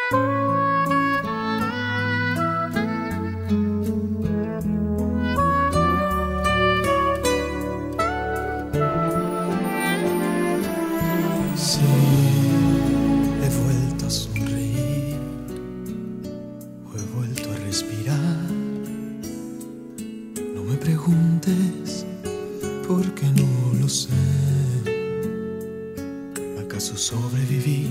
Sí, he vuelto a sonreír, o he vuelto a respirar. No me preguntes porque no lo sé. ¿Acaso sobreviví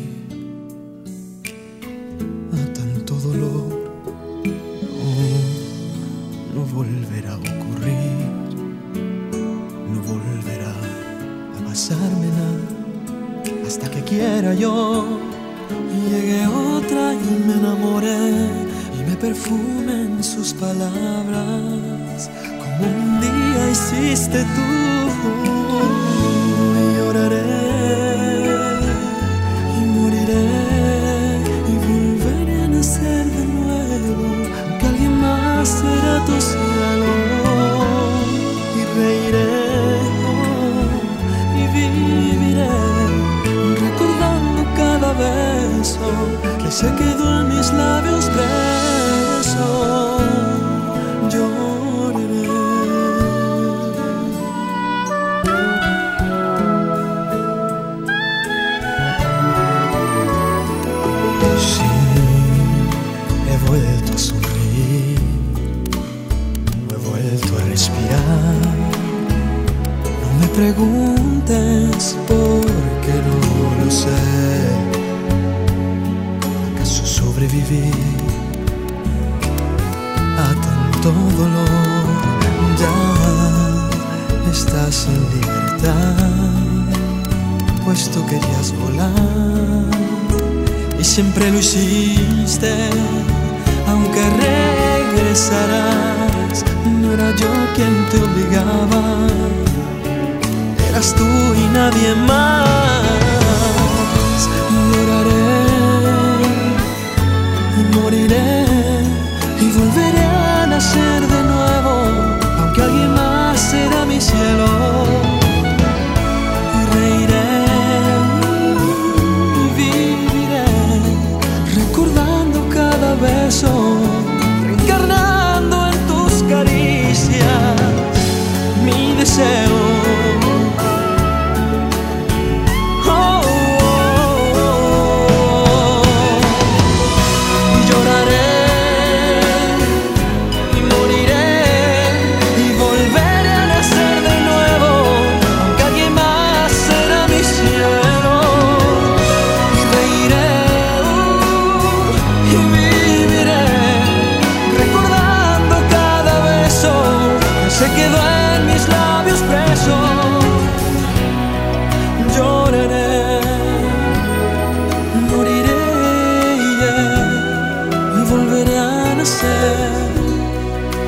a tanto dolor? No, no volverá a ocurrir, no volverá a pasarme nada hasta que quiera yo. Y llegue otra y me enamoré y me perfumen sus palabras como un día hiciste tú. Y lloraré y moriré y volveré a nacer de nuevo, que alguien más será tu cielo. Y reiré y viviré recordando cada beso que se quedó en mis labios preso. Lloraré. Sí, he vuelto a sonreír, he vuelto a respirar. No me preguntes porque no lo sé. ¿Acaso sobreviví a tanto dolor? Ya estás en libertad, pues tú querías volar y siempre lo hiciste. Aunque regresarás, no era yo quien te obligaba, eras tú y nadie más. Lloraré y moriré y volveré a nacer de nuevo, aunque alguien más será mi cielo. Y reiré y viviré recordando cada beso